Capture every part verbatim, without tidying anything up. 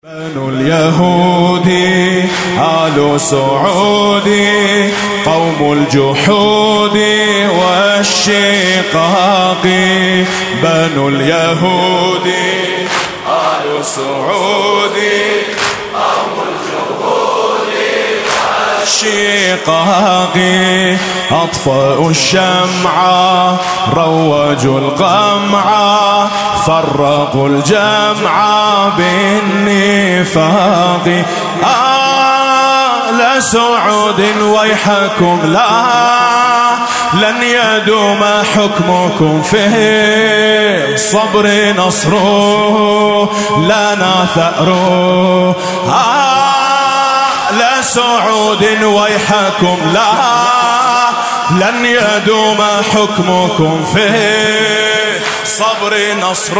بنو اليهودي آل سعودي قوم الجحود والشقاق. بنو اليهودي آل سعودي قوم الجحود والشقاق. أطفأوا الشمعة روجوا القمع فرقوا الجمع بالنفاق. آل سعود ويحكم لا لن يدوم حكمكم فيه الصبر نصر لنا ثأر. آل سعود ويحكم لا لن يدوم حكمكم فيه صبر نصر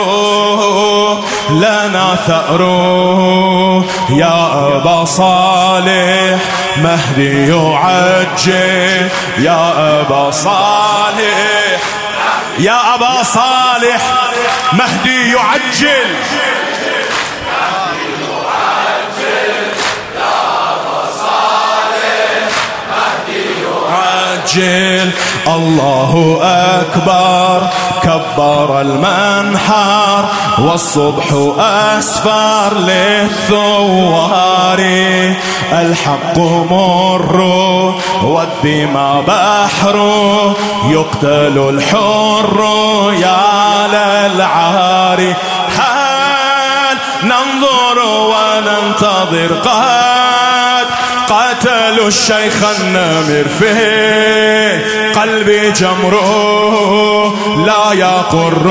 لنا ثأر. يا أبا صالح مهدي يعجل يا أبا صالح يا أبا صالح مهدي يعجل عجل. الله أكبر كبر المنحر والصبح أسفر للثوار. الحق مر والدماء بحر يقتل الحر يا للعار. هل ننظر وننتظر قد قتلوا الشيخ النمر فيه قلبي جمره لا يقر.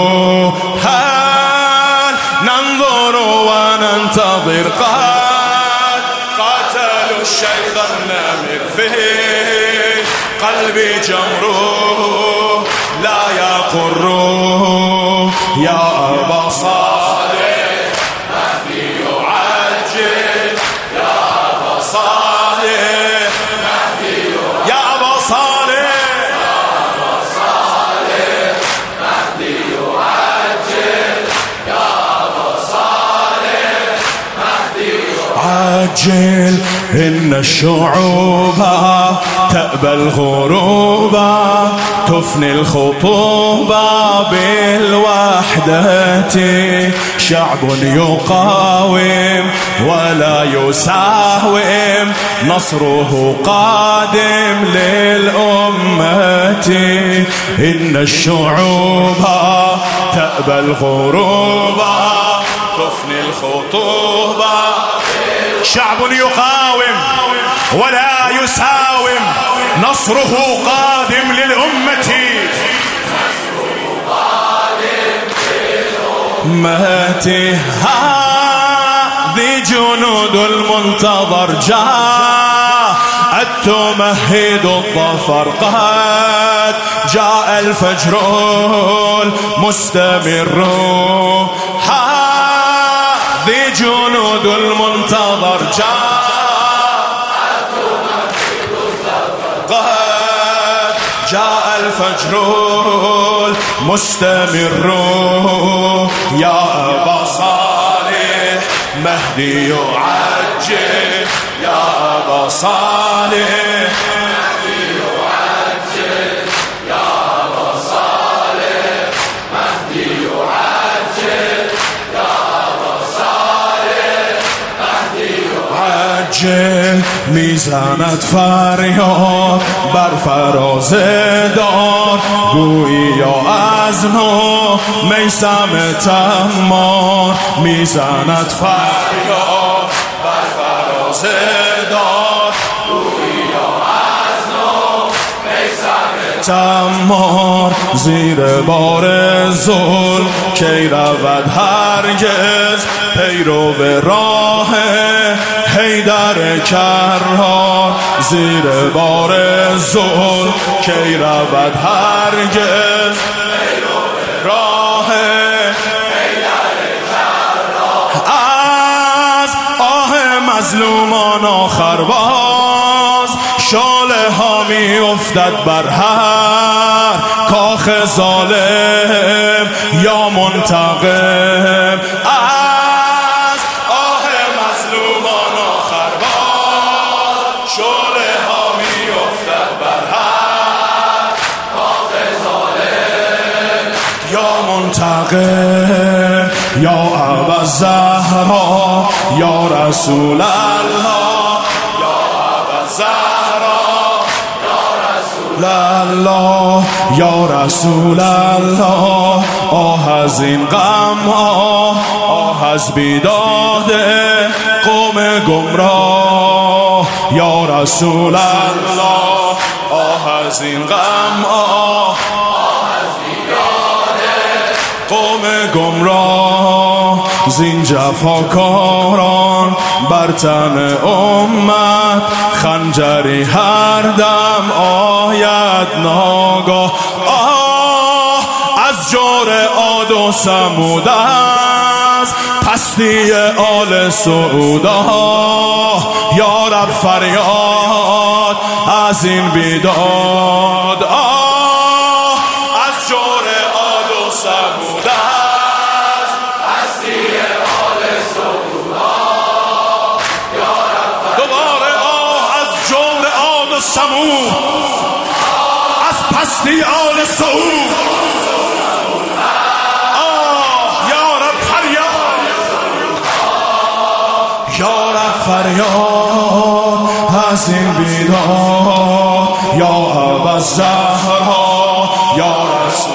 هل ننظر وننتظر قد قتلوا الشيخ النمر فيه قلبي جمره لا يقر. يا أبا صالح مهدي يعجل يا أبا صالح مهدي يا أبا صالح يا أبا صالح مهدي يعجل يا أبا صالح مهدي يعجل. إن الشعوب تأبى الغروب تفني الخطوبة بالوحدة. شعب يقاوم ولا يساوم نصره قادم للأمة. إن الشعوب تأبى الغروب تفني الخطوبة. شعب يقاوم ولا يساوم نصره قادم للأمة. أمتي هذه جنود المنتظر جاءت تمهد الظفر. قد جاء الفجر المستمر. هذه جنود المنتظر جاءت تمهد الظفر. قد جاء الفجر المستمر. يا أبا صالح مهدي يعجل يا أبا صالح مهدي يعجل يا أبا صالح مهدي يعجل يا أبا صالح مهدي يعجل. میزند فریاد بر فراز دار گویی یا از نو میثم تمار. میزند فریاد بر فراز دار گویی یا از نو میثم تمار. زیر بار ظلم کی رود هرگز پیرو راه حیدر کرار. زیر بار ظلم کی رود هرگز پیرو راه حیدر کرار. از آه مظلومان آخر باز شعله ها می افتد بر هر کاخ ظالم یا منتقم. از آه مستقیم یا ابا زهرا یا رسول الله یا ابا زهرا الله یا رسول الله. آه از این غم ها، آه از بیداد قوم گمراه یا رسول الله. آه از این غم ها، آه از بیداد قوم گمراه. زین جفاکاران بر تن امت خنجری هر دم آید ناگاه. آه از جور عاد و ثمود، از پستی آل سعود. آه یا رب فریاد از این بیداد. آه از جور عاد و ثمود، سمود از پستی آل سعود. آه یا رب فریاد، یا رب فریاد از این بیداد. یا ابا زهرا یا رسول